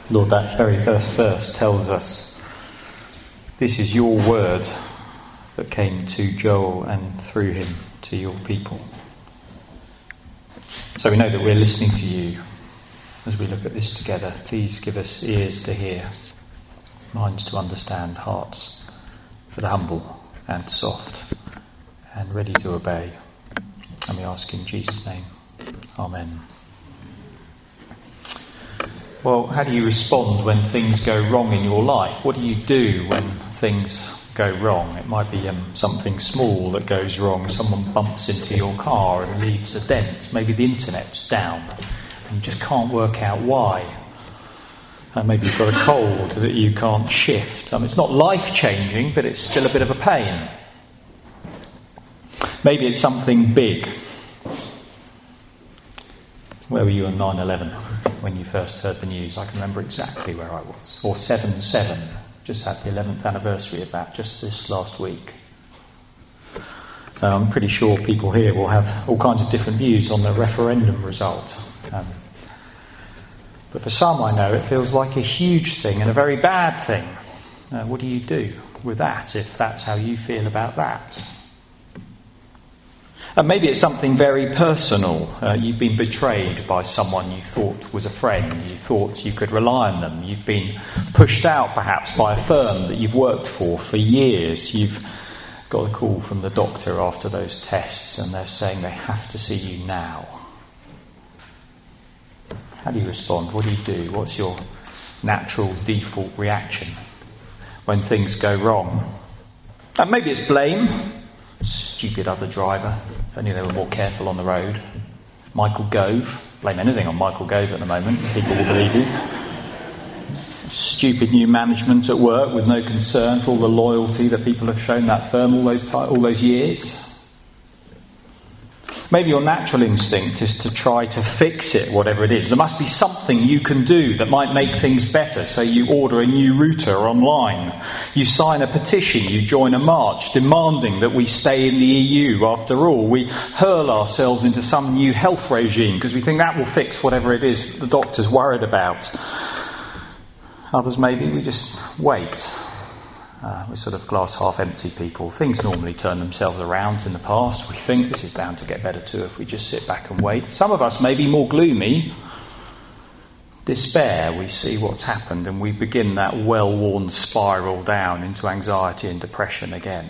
Lord, that very first verse tells us this is your word that came to Joel and through him to your people. So we know that we're listening to you as we look at this together. Please give us ears to hear, minds to understand, hearts that are humble and soft and ready to obey. And we ask in Jesus' name. Amen. Well, how do you respond when things go wrong in your life? What do you do when things go wrong? It might be something small that goes wrong. Someone bumps into your car and leaves a dent. Maybe the internet's down and you just can't work out why. Maybe you've got a cold that you can't shift. It's not life-changing, but it's still a bit of a pain. Maybe it's something big. Where were you on 9/11 when you first heard the news? I can remember exactly where I was. Or 7/7. Just had the 11th anniversary of that just this last week. So I'm pretty sure people here will have all kinds of different views on the referendum result. But for some, I know, it feels like a huge thing and a very bad thing. What do you do with that if that's how you feel about that? And maybe it's something very personal. You've been betrayed by someone you thought was a friend. You thought you could rely on them. You've been pushed out perhaps by a firm that you've worked for years. You've got a call from the doctor after those tests and they're saying they have to see you now. How do you respond? What do you do? What's your natural default reaction when things go wrong? And maybe it's blame. Stupid other driver. If only they were more careful on the road. Michael Gove. Blame anything on Michael Gove at the moment. People will believe you. Stupid new management at work with no concern for all the loyalty that people have shown that firm all those years. Maybe your natural instinct is to try to fix it, whatever it is. There must be something you can do that might make things better. So you order a new router online. You sign a petition. You join a march demanding that we stay in the EU. After all, we hurl ourselves into some new health regime because we think that will fix whatever it is the doctor's worried about. Others, maybe we just wait. We're sort of glass half empty people. Things normally turn themselves around in the past. We think this is bound to get better too if we just sit back and wait. Some of us may be more gloomy. Despair, we see what's happened and we begin that well-worn spiral down into anxiety and depression again.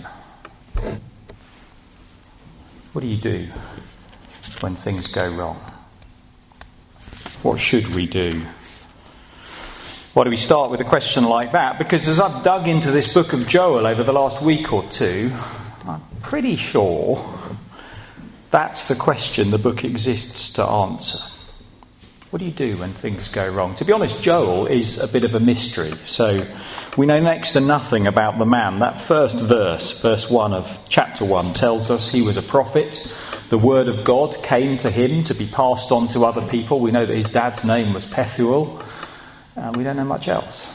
What do you do when things go wrong? What should we do? Why do we start with a question like that? Because as I've dug into this book of Joel over the last week or two, I'm pretty sure that's the question the book exists to answer. What do you do when things go wrong? To be honest, Joel is a bit of a mystery. So we know next to nothing about the man. That first verse 1 of chapter 1, tells us he was a prophet. The word of God came to him to be passed on to other people. We know that his dad's name was Pethuel. We don't know much else.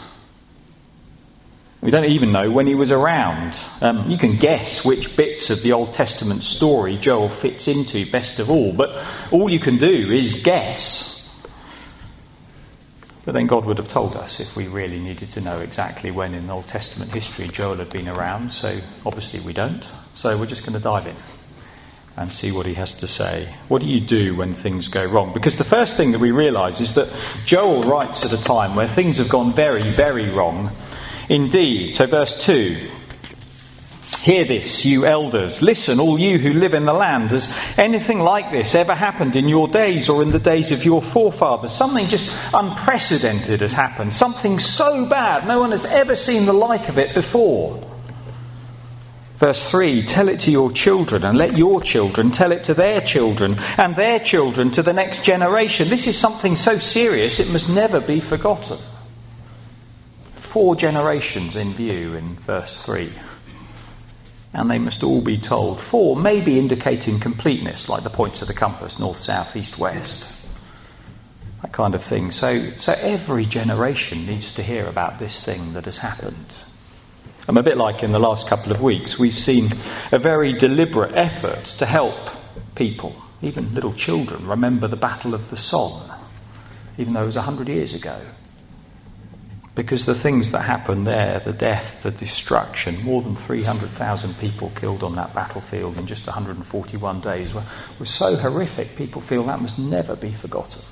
We don't even know when he was around. You can guess which bits of the Old Testament story Joel fits into best of all, but all you can do is guess. But then God would have told us if we really needed to know exactly when in Old Testament history Joel had been around, so obviously we don't. So we're just going to dive in and see what he has to say. What do you do when things go wrong? Because the first thing that we realise is that Joel writes at a time where things have gone very, very wrong indeed. So verse 2, hear this, you elders. Listen, all you who live in the land. Has anything like this ever happened in your days or in the days of your forefathers? Something just unprecedented has happened. Something so bad no one has ever seen the like of it before. Verse 3, tell it to your children and let your children tell it to their children and their children to the next generation. This is something so serious it must never be forgotten. 4 generations in view in verse 3. And they must all be told. 4 maybe indicating completeness, like the points of the compass, north, south, east, west. That kind of thing. So every generation needs to hear about this thing that has happened. And a bit like in the last couple of weeks, we've seen a very deliberate effort to help people, even little children, remember the Battle of the Somme, even though it was 100 years ago. Because the things that happened there, the death, the destruction, more than 300,000 people killed on that battlefield in just 141 days were so horrific, people feel that must never be forgotten.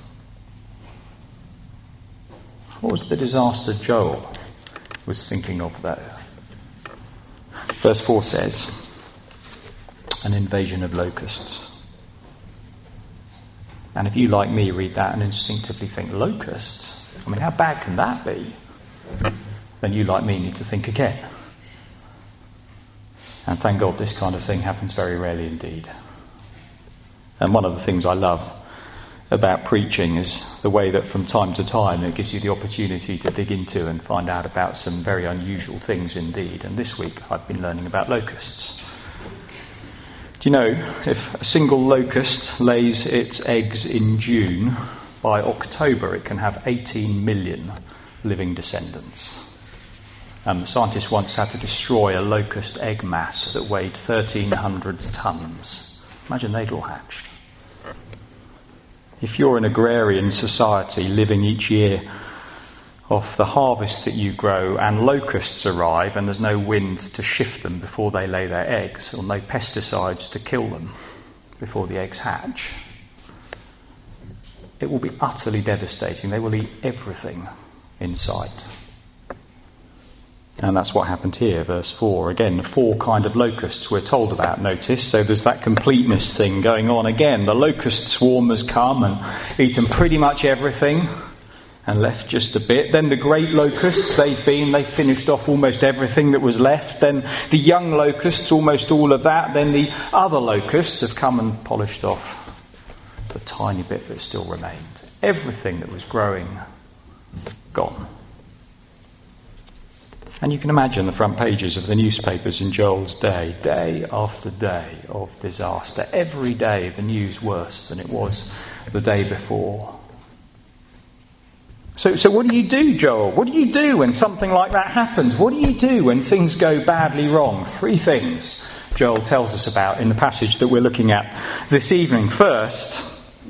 What was the disaster Joel was thinking of though? Verse 4 says, an invasion of locusts. And if you, like me, read that and instinctively think, locusts? I mean, how bad can that be? Then you, like me, need to think again. And thank God this kind of thing happens very rarely indeed. And one of the things I love about preaching is the way that from time to time it gives you the opportunity to dig into and find out about some very unusual things indeed. And this week I've been learning about locusts. Do you know, if a single locust lays its eggs in June, by October it can have 18 million living descendants. Scientists once had to destroy a locust egg mass that weighed 1,300 tonnes. Imagine they'd all hatched. If you're an agrarian society living each year off the harvest that you grow and locusts arrive and there's no wind to shift them before they lay their eggs or no pesticides to kill them before the eggs hatch, it will be utterly devastating. They will eat everything in sight. And that's what happened here, verse 4. Again, the 4 kind of locusts we're told about, notice. So there's that completeness thing going on again. The locust swarm has come and eaten pretty much everything and left just a bit. Then the great locusts, they've finished off almost everything that was left. Then the young locusts, almost all of that. Then the other locusts have come and polished off the tiny bit that still remained. Everything that was growing, gone. And you can imagine the front pages of the newspapers in Joel's day after day of disaster. Every day the news worse than it was the day before. So what do you do, Joel? What do you do when something like that happens? What do you do when things go badly wrong? 3 things Joel tells us about in the passage that we're looking at this evening. First,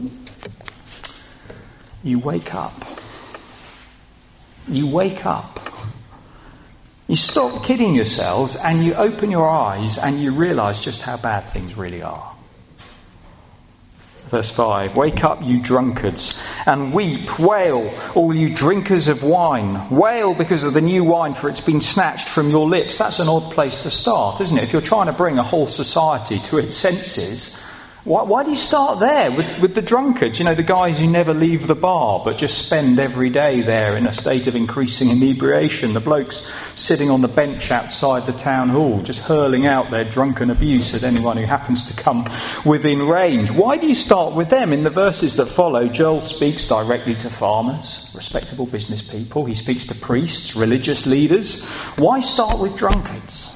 you wake up. You wake up. You stop kidding yourselves and you open your eyes and you realise just how bad things really are. Verse 5, wake up, you drunkards, and weep, wail, all you drinkers of wine. Wail because of the new wine, for it's been snatched from your lips. That's an odd place to start, isn't it? If you're trying to bring a whole society to its senses, why do you start there with the drunkards? You know, the guys who never leave the bar but just spend every day there in a state of increasing inebriation. The blokes sitting on the bench outside the town hall just hurling out their drunken abuse at anyone who happens to come within range. Why do you start with them? In the verses that follow, Joel speaks directly to farmers, respectable business people. He speaks to priests, religious leaders. Why start with drunkards?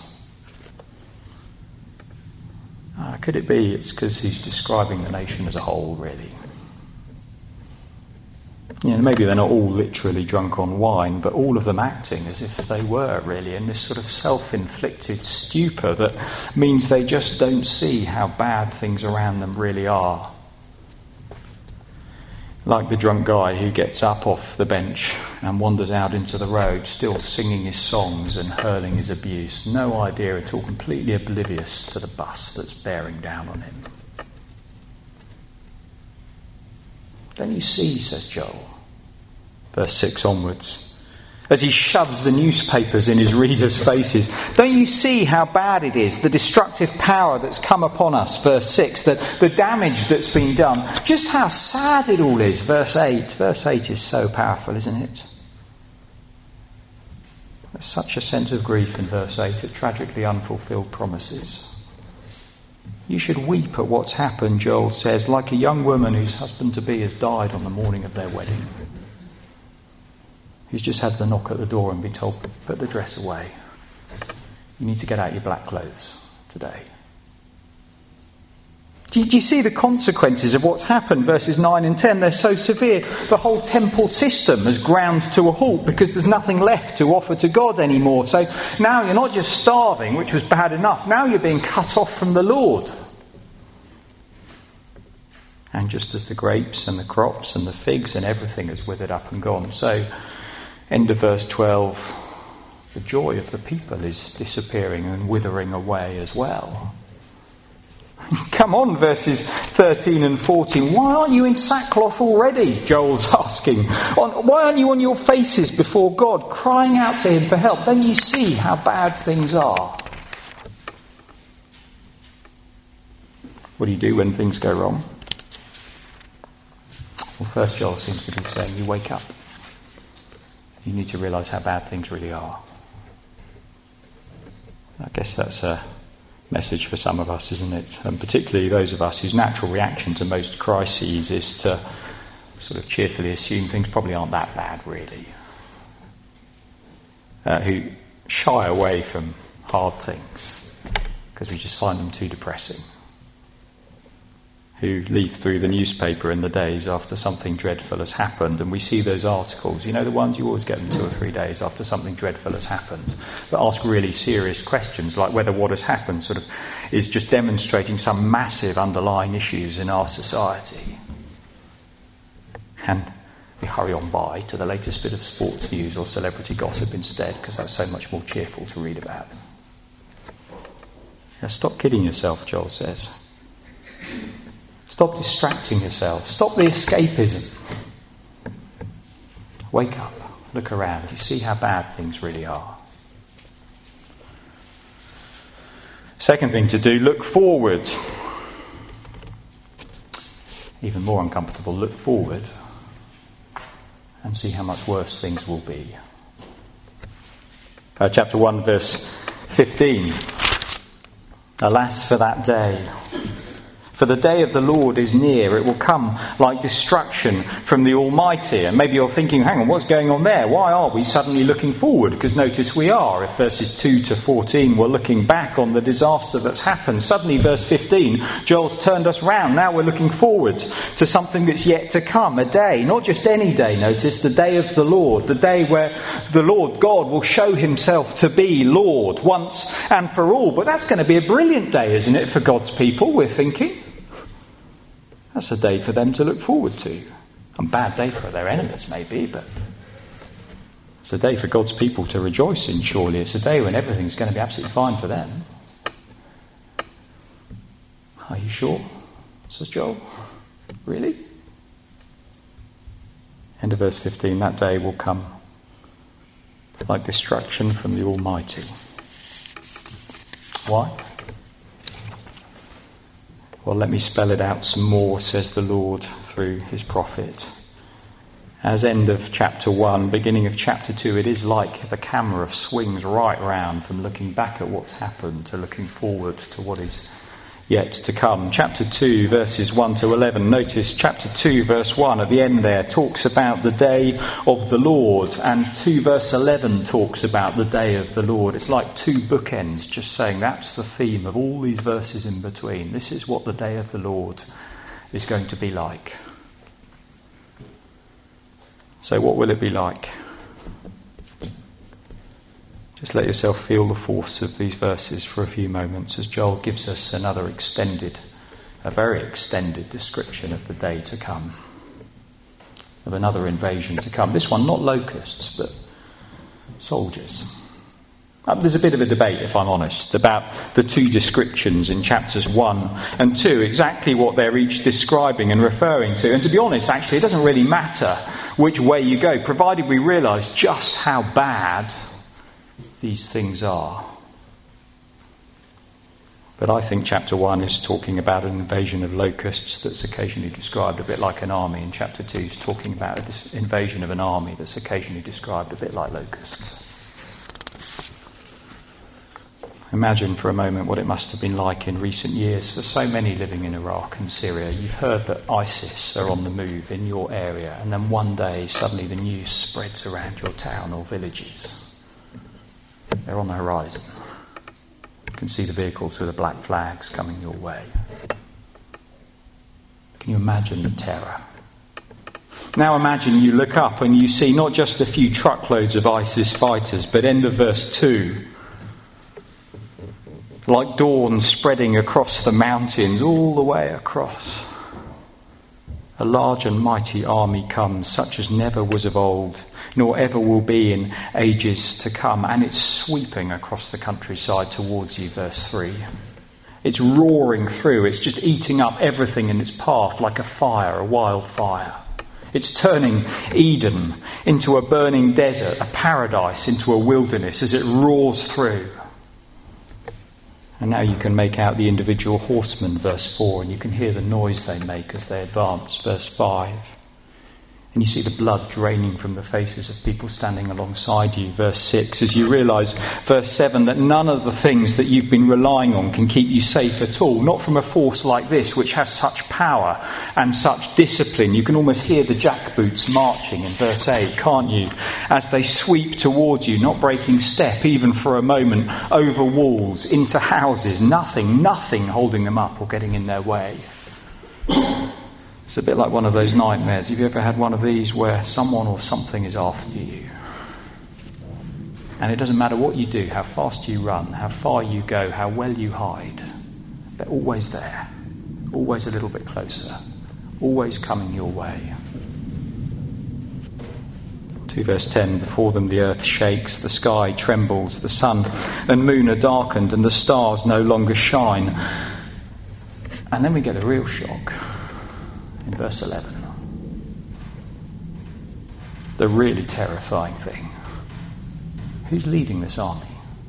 Could it be it's because he's describing the nation as a whole, really? You know, maybe they're not all literally drunk on wine, but all of them acting as if they were, really, in this sort of self-inflicted stupor that means they just don't see how bad things around them really are. Like the drunk guy who gets up off the bench and wanders out into the road, still singing his songs and hurling his abuse. No idea at all, completely oblivious to the bus that's bearing down on him. Don't you see, says Joel, verse 6 onwards, as he shoves the newspapers in his readers' faces. Don't you see how bad it is, the destructive power that's come upon us, verse 6, the damage that's been done, just how sad it all is, verse 8. Verse 8 is so powerful, isn't it? There's such a sense of grief in verse 8 at tragically unfulfilled promises. You should weep at what's happened, Joel says, like a young woman whose husband-to-be has died on the morning of their wedding. He's just had the knock at the door and been told, put the dress away. You need to get out your black clothes today. Do you see the consequences of what's happened? Verses 9 and 10, they're so severe. The whole temple system has ground to a halt because there's nothing left to offer to God anymore. So now you're not just starving, which was bad enough. Now you're being cut off from the Lord. And just as the grapes and the crops and the figs and everything has withered up and gone, so End of verse 12, the joy of the people is disappearing and withering away as well. Come on, verses 13 and 14. Why aren't you in sackcloth already? Joel's asking. Why aren't you on your faces before God, crying out to him for help? Don't you see how bad things are? What do you do when things go wrong? Well, first Joel seems to be saying you wake up. You need to realise how bad things really are. I guess that's a message for some of us, isn't it? And particularly those of us whose natural reaction to most crises is to sort of cheerfully assume things probably aren't that bad, really. Who shy away from hard things because we just find them too depressing. Who leaf through the newspaper in the days after something dreadful has happened, and we see those articles, you know, the ones you always get them 2 or 3 days after something dreadful has happened, that ask really serious questions, like whether what has happened sort of is just demonstrating some massive underlying issues in our society. And we hurry on by to the latest bit of sports news or celebrity gossip instead, because that's so much more cheerful to read about. Now, stop kidding yourself, Joel says. Stop distracting yourself. Stop the escapism. Wake up. Look around. You see how bad things really are. Second thing to do, look forward. Even more uncomfortable, look forward and see how much worse things will be. Chapter 1, verse 15. Alas for that day. For the day of the Lord is near. It will come like destruction from the Almighty. And maybe you're thinking, hang on, what's going on there? Why are we suddenly looking forward? Because notice we are. If verses 2 to 14 were looking back on the disaster that's happened, suddenly verse 15, Joel's turned us round. Now we're looking forward to something that's yet to come. A day, not just any day, notice, the day of the Lord. The day where the Lord God will show himself to be Lord once and for all. But that's going to be a brilliant day, isn't it, for God's people, we're thinking? That's a day for them to look forward to. A bad day for their enemies, maybe, but it's a day for God's people to rejoice in, surely. It's a day when everything's going to be absolutely fine for them. Are you sure? Says Joel. Really? End of verse 15. That day will come like destruction from the Almighty. Why? Well, let me spell it out some more, says the Lord through his prophet. As end of chapter 1, beginning of chapter 2, it is like the camera swings right round from looking back at what's happened to looking forward to what is yet to come. Chapter 2, verses 1 to 11. Notice chapter 2, verse 1 at the end there talks about the day of the Lord, and 2 verse 11 talks about the day of the Lord. It's like two bookends, just saying that's the theme of all these verses in between. This is what the day of the Lord is going to be like. So what will it be like? Just let yourself feel the force of these verses for a few moments as Joel gives us another a very extended description of the day to come, of another invasion to come. This one not locusts, but soldiers. There's a bit of a debate, if I'm honest, about the two descriptions in chapters 1 and 2, exactly what they're each describing and referring to. And to be honest, actually, it doesn't really matter which way you go, provided we realise just how bad these things are. But I think chapter 1 is talking about an invasion of locusts that's occasionally described a bit like an army, and chapter 2 is talking about this invasion of an army that's occasionally described a bit like locusts. Imagine for a moment what it must have been like in recent years for so many living in Iraq and Syria. You've heard that ISIS are on the move in your area, and then one day suddenly the news spreads around your town or villages. They're on the horizon. You can see the vehicles with the black flags coming your way. Can you imagine the terror? Now imagine you look up and you see not just a few truckloads of ISIS fighters, but end of verse 2, like dawn spreading across the mountains all the way across. A large and mighty army comes, such as never was of old, nor ever will be in ages to come. And it's sweeping across the countryside towards you, verse 3. It's roaring through. It's just eating up everything in its path like a fire, a wildfire. It's turning Eden into a burning desert, a paradise into a wilderness as it roars through. And now you can make out the individual horsemen, verse 4, and you can hear the noise they make as they advance, verse 5. And you see the blood draining from the faces of people standing alongside you, verse 6, as you realise, verse 7, that none of the things that you've been relying on can keep you safe at all. Not from a force like this, which has such power and such discipline. You can almost hear the jackboots marching in verse 8, can't you? As they sweep towards you, not breaking step even for a moment, over walls, into houses, nothing holding them up or getting in their way. It's a bit like one of those nightmares. Have you ever had one of these where someone or something is after you? And it doesn't matter what you do, how fast you run, how far you go, how well you hide. They're always there. Always a little bit closer. Always coming your way. 2 verse 10, before them the earth shakes, the sky trembles, the sun and moon are darkened, and the stars no longer shine. And then we get a real shock. In verse 11, the really terrifying thing. Who's leading this army?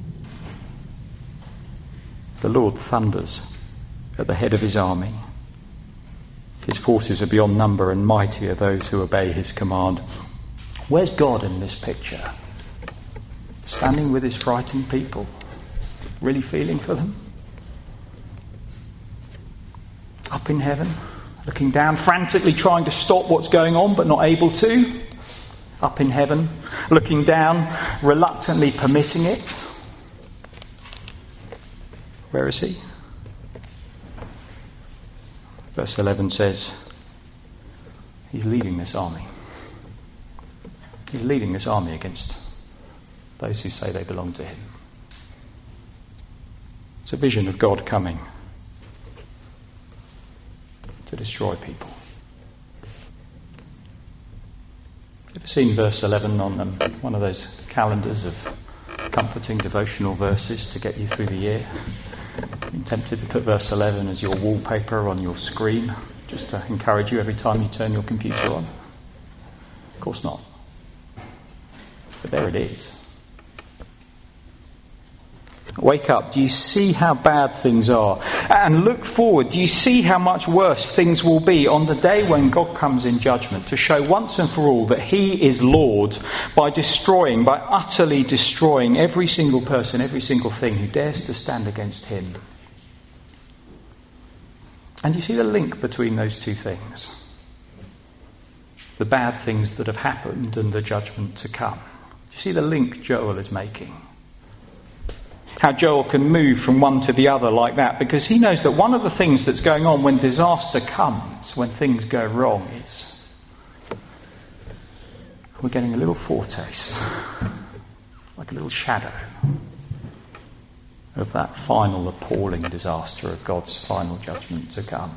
The Lord thunders at the head of his army. His forces are beyond number, and mighty are those who obey his command. Where's God in this picture? Standing with his frightened people, really feeling for them? Up in heaven? Looking down, frantically trying to stop what's going on, but not able to. Up in heaven, looking down, reluctantly permitting it. Where is he? Verse 11 says, he's leading this army. He's leading this army against those who say they belong to him. It's a vision of God coming to destroy people. Have you ever seen verse 11 on one of those calendars of comforting devotional verses to get you through the year? Been tempted to put verse 11 as your wallpaper on your screen, just to encourage you every time you turn your computer on? Of course not. But there it is. Wake up. Do you see how bad things are? And look forward. Do you see how much worse things will be on the day when God comes in judgment to show once and for all that he is Lord by utterly destroying every single person, every single thing who dares to stand against him? And you see the link between those two things? The bad things that have happened and the judgment to come. Do you see the link Joel is making? How Joel can move from one to the other like that, because he knows that one of the things that's going on when disaster comes, when things go wrong, is we're getting a little foretaste, like a little shadow of that final appalling disaster of God's final judgment to come.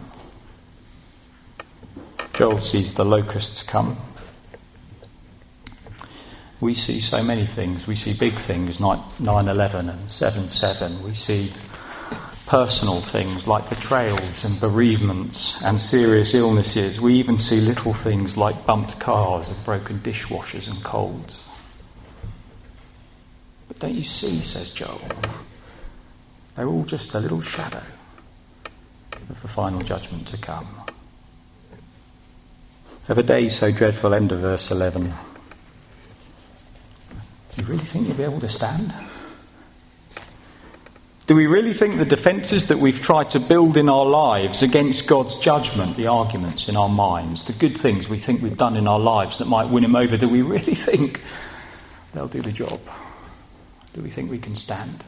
Joel sees the locusts come. We see so many things. We see big things like 9/11 and 7/7. We see personal things like betrayals and bereavements and serious illnesses. We even see little things like bumped cars and broken dishwashers and colds. But don't you see, says Joel, they're all just a little shadow of the final judgment to come. So the day so dreadful, end of verse 11. Do you really think you'll be able to stand? Do we really think the defences that we've tried to build in our lives against God's judgment, the arguments in our minds, the good things we think we've done in our lives that might win him over, do we really think they'll do the job? Do we think we can stand?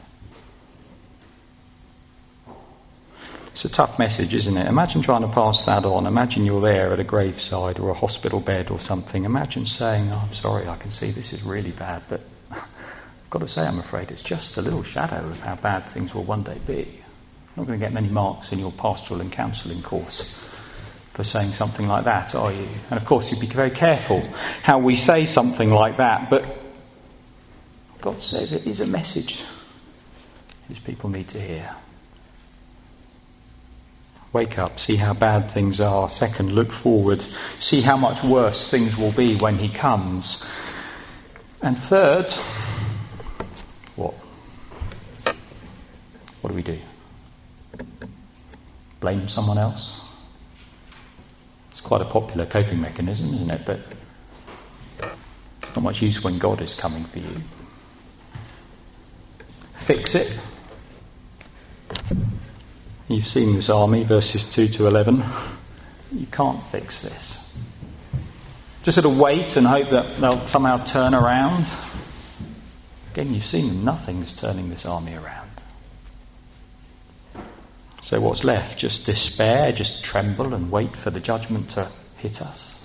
It's a tough message, isn't it? Imagine trying to pass that on. Imagine you're there at a graveside or a hospital bed or something. Imagine saying, I'm sorry, I can see this is really bad, but I've got to say, I'm afraid it's just a little shadow of how bad things will one day be. You're not going to get many marks in your pastoral and counselling course for saying something like that, are you? And of course you'd be very careful how we say something like that, but God says it is a message His people need to hear. Wake up, see how bad things are. Second, look forward, see how much worse things will be when He comes. And third, what? What do we do? Blame someone else? It's quite a popular coping mechanism, isn't it? But it's not much use when God is coming for you. Fix it. You've seen this army, verses 2 to 11. You can't fix this. Just sort of wait and hope that they'll somehow turn around. Again, you've seen them. Nothing's turning this army around. So what's left? Just despair, just tremble and wait for the judgment to hit us?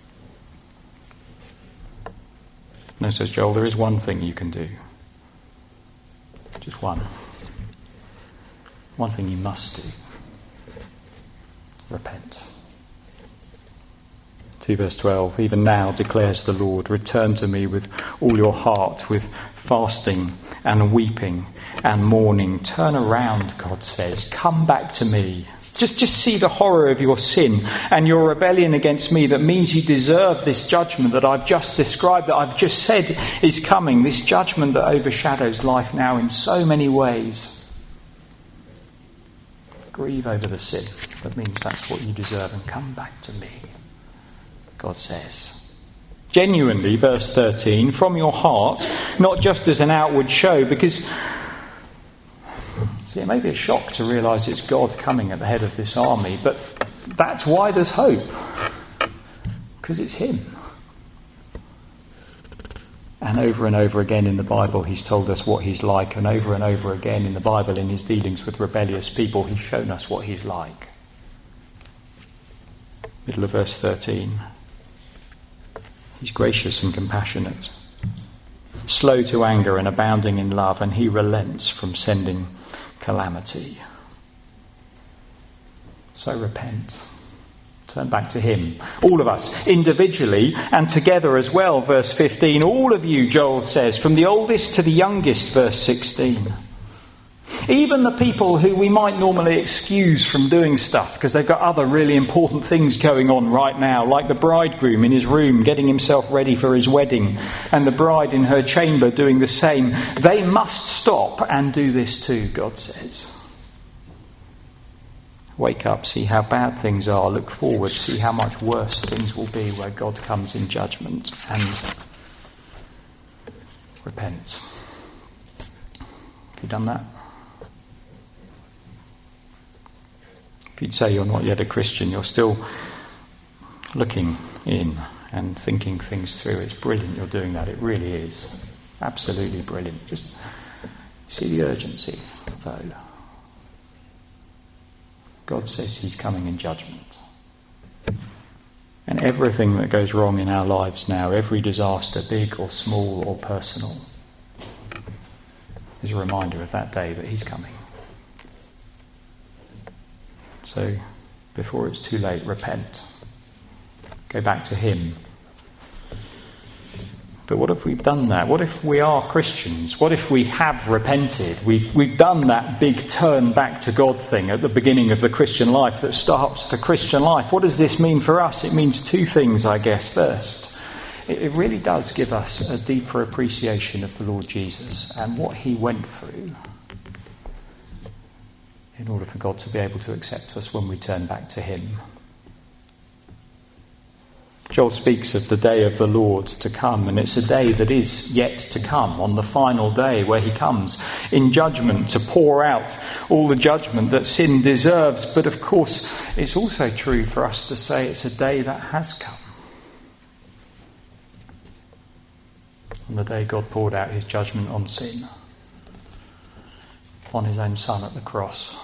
No, says Joel, there is one thing you can do. Just one. One thing you must do. Repent. 2 verse 12, even now declares the Lord, return to me with all your heart, with fasting and weeping and mourning. Turn around, God says. Come back to me. Just see the horror of your sin and your rebellion against me that means you deserve this judgment that I've just described, that I've just said is coming. This judgment that overshadows life now in so many ways. Grieve over the sin that means that's what you deserve and come back to me, God says. Genuinely, verse 13, from your heart, not just as an outward show, because see, it may be a shock to realise it's God coming at the head of this army, but that's why there's hope, because it's Him. And over again in the Bible He's told us what He's like, and over again in the Bible in His dealings with rebellious people He's shown us what He's like. Middle of verse 13. He's gracious and compassionate, slow to anger and abounding in love, and He relents from sending calamity. So repent. Turn back to Him. All of us, individually and together as well, verse 15. All of you, Joel says, from the oldest to the youngest, verse 16. Even the people who we might normally excuse from doing stuff because they've got other really important things going on right now, like the bridegroom in his room getting himself ready for his wedding and the bride in her chamber doing the same. They must stop and do this too, God says. Wake up, see how bad things are, look forward, see how much worse things will be where God comes in judgment, and repent. Have you done that? If you'd say you're not yet a Christian, you're still looking in and thinking things through, it's brilliant you're doing that. It really is. Absolutely brilliant. Just see the urgency, though. God says He's coming in judgment. And everything that goes wrong in our lives now, every disaster, big or small or personal, is a reminder of that day that He's coming. So, before it's too late, repent. Go back to Him. But what if we've done that? What if we are Christians? What if we have repented? We've done that big turn back to God thing at the beginning of the Christian life that starts the Christian life. What does this mean for us? It means two things, I guess. First, it really does give us a deeper appreciation of the Lord Jesus and what He went through in order for God to be able to accept us when we turn back to Him. Joel speaks of the day of the Lord to come, and it's a day that is yet to come, on the final day where He comes in judgment to pour out all the judgment that sin deserves. But of course, it's also true for us to say it's a day that has come. On the day God poured out His judgment on sin, on His own Son at the cross.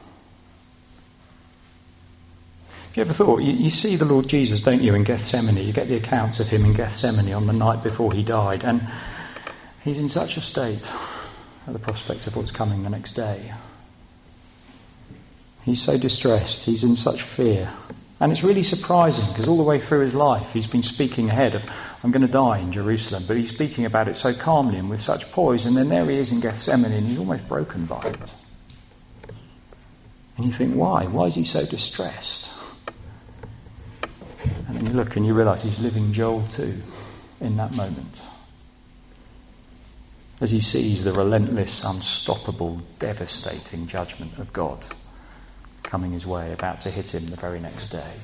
Have you ever thought, you see the Lord Jesus, don't you, in Gethsemane? You get the accounts of Him in Gethsemane on the night before He died, and He's in such a state at the prospect of what's coming the next day. He's so distressed, He's in such fear And it's really surprising because all the way through his life he's been speaking ahead of, I'm going to die in Jerusalem, but he's speaking about it so calmly and with such poise, and then there he is in Gethsemane and he's almost broken by it. And you think, why? Why is he so distressed? And then you look and you realise he's living Joel 2 in that moment. As he sees the relentless, unstoppable, devastating judgment of God coming his way, about to hit him the very next day.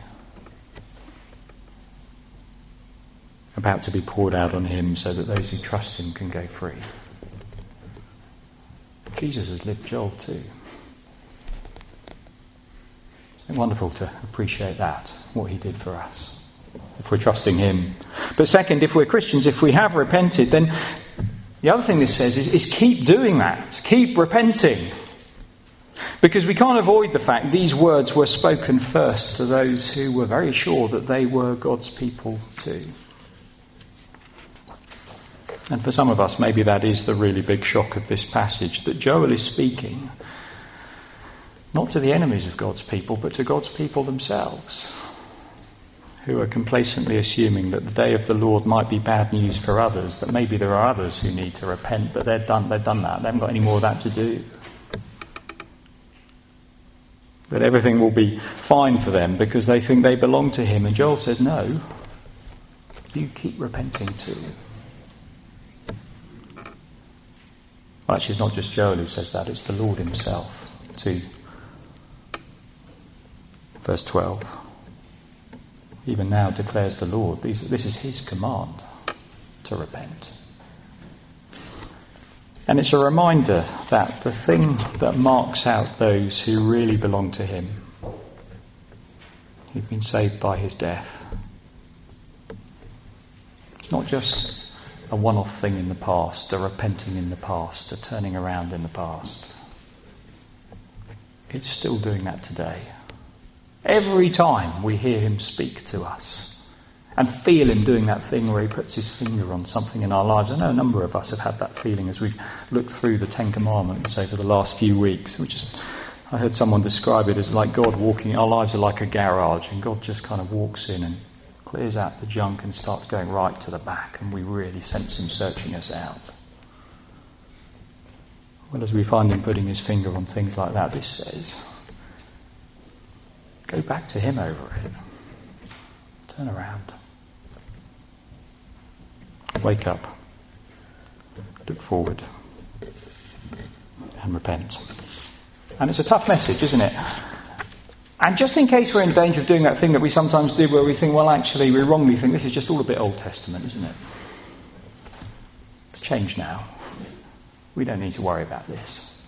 About to be poured out on him so that those who trust him can go free. Jesus has lived Joel 2. It's wonderful to appreciate that, what he did for us, if we're trusting him. But second, if we're Christians, if we have repented, then the other thing this says is keep doing that. Keep repenting. Because we can't avoid the fact these words were spoken first to those who were very sure that they were God's people too. And for some of us, maybe that is the really big shock of this passage, that Joel is speaking not to the enemies of God's people, but to God's people themselves, who are complacently assuming that the day of the Lord might be bad news for others, that maybe there are others who need to repent, but they've done that. They haven't got any more of that to do. That everything will be fine for them because they think they belong to him. And Joel says, no, you keep repenting too. Well, actually, it's not just Joel who says that, it's the Lord himself too. Verse 12. Even now declares the Lord, this is his command to repent. And it's a reminder that the thing that marks out those who really belong to him, who've been saved by his death, it's not just a one-off thing in the past, a repenting in the past, a turning around in the past. It's still doing that today. Every time we hear him speak to us and feel him doing that thing where he puts his finger on something in our lives. I know a number of us have had that feeling as we've looked through the Ten Commandments over the last few weeks. I heard someone describe it as like God walking, our lives are like a garage, and God just kind of walks in and clears out the junk and starts going right to the back, and we really sense him searching us out. Well, as we find him putting his finger on things like that, this says, go back to him over it. Turn around. Wake up. Look forward. And repent. And it's a tough message, isn't it? And just in case we're in danger of doing that thing that we sometimes do where we think, well, actually, we wrongly think this is just all a bit Old Testament, isn't it? It's changed now. We don't need to worry about this.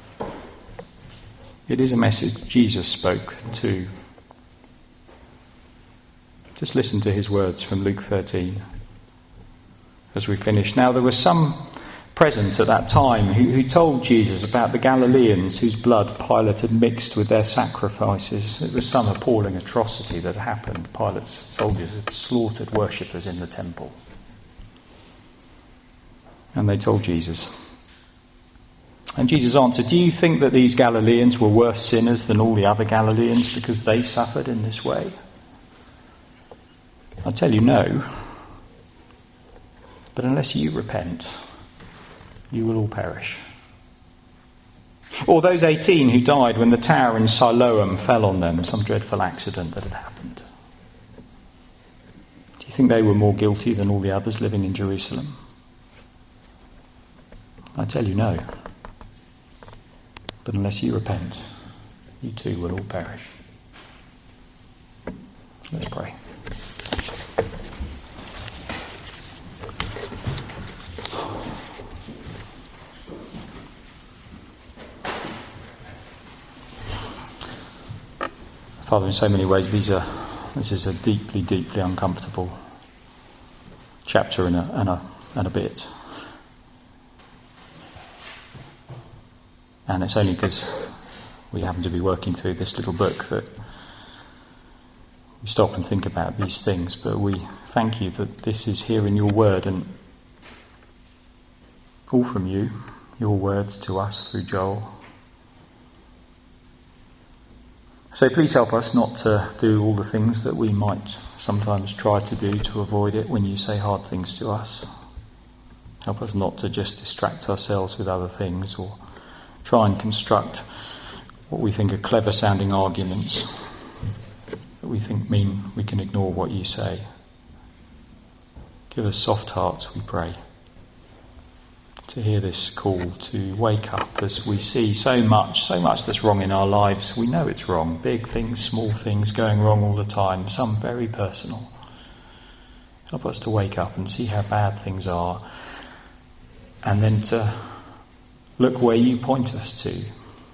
It is a message Jesus spoke to. Just listen to his words from Luke 13 as we finish. Now there were some present at that time who told Jesus about the Galileans whose blood Pilate had mixed with their sacrifices. It was some appalling atrocity that happened. Pilate's soldiers had slaughtered worshippers in the temple. And they told Jesus. And Jesus answered, do you think that these Galileans were worse sinners than all the other Galileans because they suffered in this way? I tell you, no. But unless you repent, you will all perish. Or those 18 who died when the tower in Siloam fell on them, some dreadful accident that had happened. Do you think they were more guilty than all the others living in Jerusalem? I tell you, no. But unless you repent, you too will all perish. Let's pray. Father, in so many ways, this is a deeply, deeply uncomfortable chapter and a bit. And it's only because we happen to be working through this little book that we stop and think about these things. But we thank you that this is here in your word, and all from you, your words to us through Joel. So please help us not to do all the things that we might sometimes try to do to avoid it when you say hard things to us. Help us not to just distract ourselves with other things or try and construct what we think are clever sounding arguments that we think mean we can ignore what you say. Give us soft hearts, we pray, to hear this call to wake up as we see so much that's wrong in our lives. We know it's wrong. Big things, small things going wrong all the time, some very personal. Help us to wake up and see how bad things are, and then to look where you point us to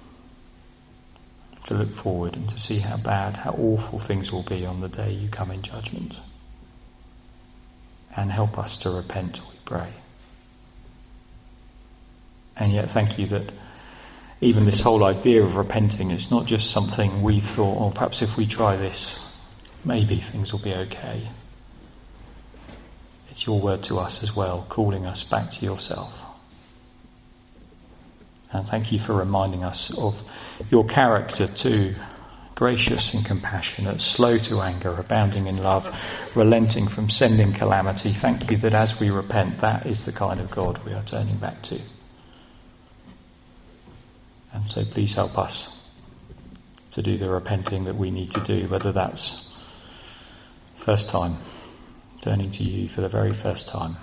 look forward and to see how bad, how awful things will be on the day you come in judgment. And help us to repent, we pray. And yet thank you that even this whole idea of repenting is not just something we've thought, or perhaps if we try this, maybe things will be okay. It's your word to us as well, calling us back to yourself. And thank you for reminding us of your character too, gracious and compassionate, slow to anger, abounding in love, relenting from sending calamity. Thank you that as we repent, that is the kind of God we are turning back to. And so please help us to do the repenting that we need to do, whether that's first time, turning to you for the very first time,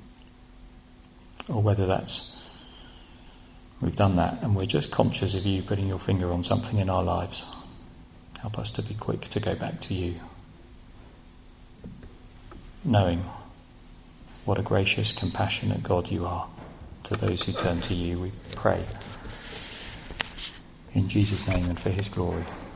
or whether that's we've done that and we're just conscious of you putting your finger on something in our lives. Help us to be quick to go back to you, knowing what a gracious, compassionate God you are to those who turn to you. We pray in Jesus' name and for his glory.